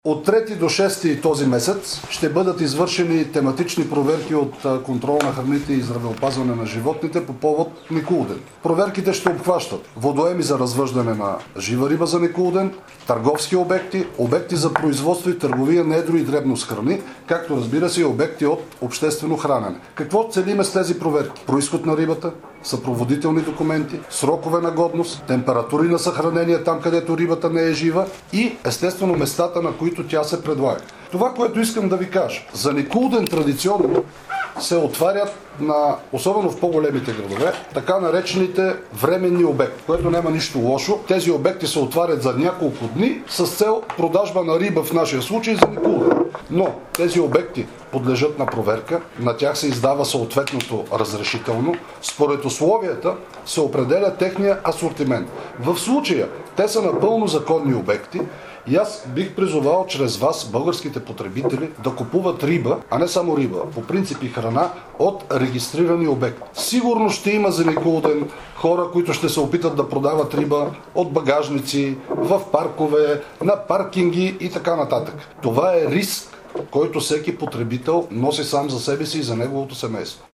От 3 до 6 този месец ще бъдат извършени тематични проверки от контрол на храните и здравеопазване на животните по повод Никулден. Проверките ще обхващат водоеми за развъждане на жива риба за Никулден, търговски обекти, обекти за производство и търговия на едро и дребно с храни, както разбира се и обекти от обществено хранене. Какво целиме с тези проверки? Произход на рибата, съпроводителни документи, срокове на годност, температури на съхранение там, където рибата не е жива и естествено местата, на които тя се предлага. Това, което искам да ви кажа, за Никулден традиционно се отварят особено в по-големите градове, така наречените временни обекти, което няма нищо лошо. Тези обекти се отварят за няколко дни с цел продажба на риба в нашия случай за Никулден. Но тези обекти подлежат на проверка, на тях се издава съответното разрешително. Според условията се определя техния асортимент. В случая те са напълно законни обекти и аз бих призовал чрез вас, българските потребители, да купуват риба, а не само риба, по принцип и храна от регистрирани обекти. Сигурно ще има за Никулден хора, които ще се опитат да продават риба от багажници, в паркове, на паркинги и така нататък. Това е риск, който всеки потребител носи сам за себе си и за неговото семейство.